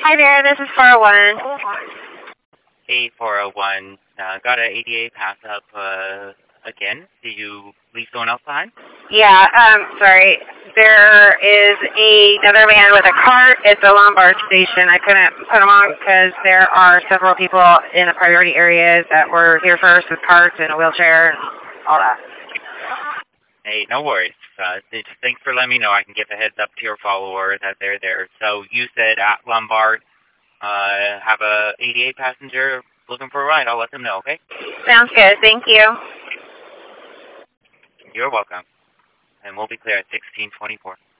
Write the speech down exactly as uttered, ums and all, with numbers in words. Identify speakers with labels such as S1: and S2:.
S1: Hi there, this is four oh one.
S2: Hey, four oh one. Uh, got an A D A pass up uh, again. Did you leave someone else behind?
S1: Yeah, um, sorry. There is a, another van with a cart. It's a Lombard station. I couldn't put them on because there are several people in the priority areas that were here first with carts and a wheelchair and all that.
S2: Hey, no worries. Uh, just thanks for letting me know. I can give a heads up to your followers that they're there. So you said at Lombard, uh, have a A D A passenger looking for a ride. I'll let them know, okay?
S1: Sounds good. Thank you.
S2: You're welcome. And we'll be clear at sixteen twenty-four.